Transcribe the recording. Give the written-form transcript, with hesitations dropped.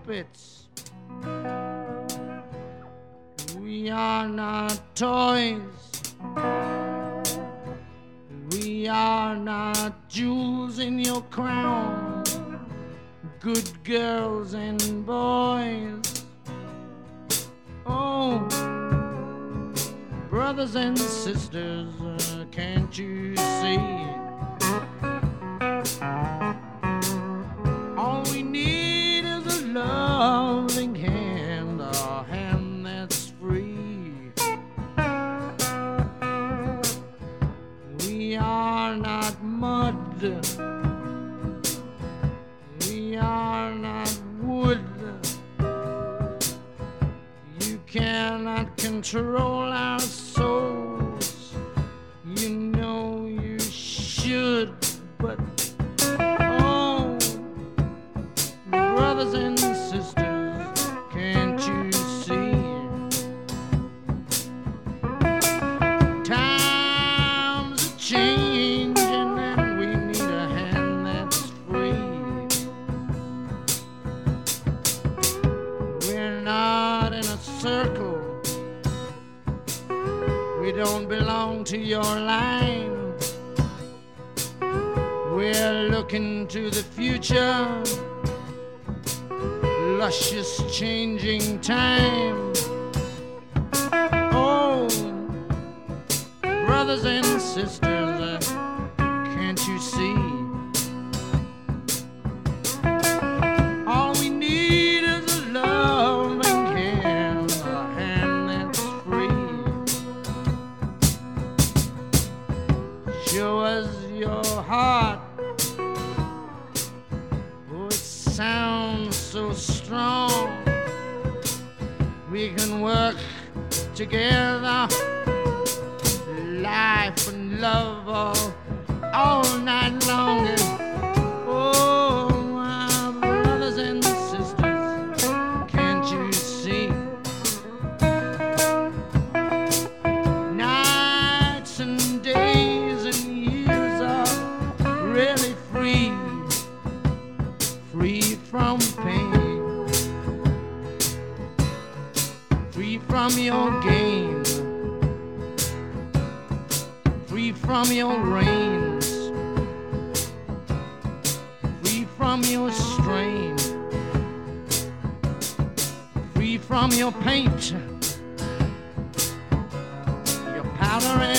puppets. We are not toys. We are not jewels in your crown. Good girls and boys. Oh, brothers and sisters, can't you see? All we need is a loving hand, a hand that's free. We are not mud. We are not wood. You cannot control our souls. You know you should, but oh, brothers and sisters, can't you see? Times are changing and we need a hand that's free. We're not in a circle. We don't belong to your line. We're looking to the future, luscious changing time. Oh, brothers and sisters, can't you see? All we need is a loving hand, a hand that's free. Show us your heart. Oh, it sounds so strong. We can work together, life and love all night long. Oh, my brothers and sisters, can't you see? Nights and days and years are really free, free from pain, free from your game, free from your reins, free from your strain, free from your paint, your powder